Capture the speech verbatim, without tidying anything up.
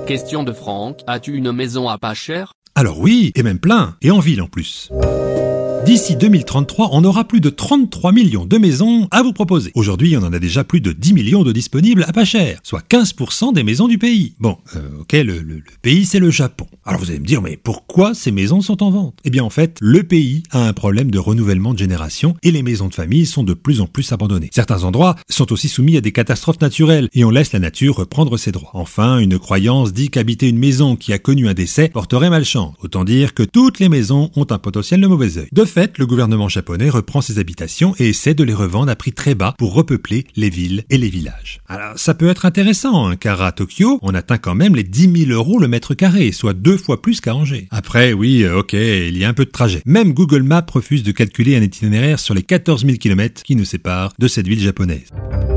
Question de Franck, as-tu une maison à pas cher? Alors oui, et même plein, et en ville en plus. D'ici deux mille trente-trois, on aura plus de trente-trois millions de maisons à vous proposer. Aujourd'hui, on en a déjà plus de dix millions de disponibles à pas cher, soit quinze pour cent des maisons du pays. Bon, euh, ok, le, le, le pays c'est le Japon. Alors vous allez me dire, mais pourquoi ces maisons sont en vente? Eh bien en fait, le pays a un problème de renouvellement de génération et les maisons de famille sont de plus en plus abandonnées. Certains endroits sont aussi soumis à des catastrophes naturelles et on laisse la nature reprendre ses droits. Enfin, une croyance dit qu'habiter une maison qui a connu un décès porterait malchance. Autant dire que toutes les maisons ont un potentiel de mauvais œil. De fait, le gouvernement japonais reprend ces habitations et essaie de les revendre à prix très bas pour repeupler les villes et les villages. Alors, ça peut être intéressant, hein, car à Tokyo, on atteint quand même les dix mille euros le mètre carré, soit deux fois plus qu'à Angers. Après, oui, ok, il y a un peu de trajet. Même Google Maps refuse de calculer un itinéraire sur les quatorze mille kilomètres qui nous séparent de cette ville japonaise.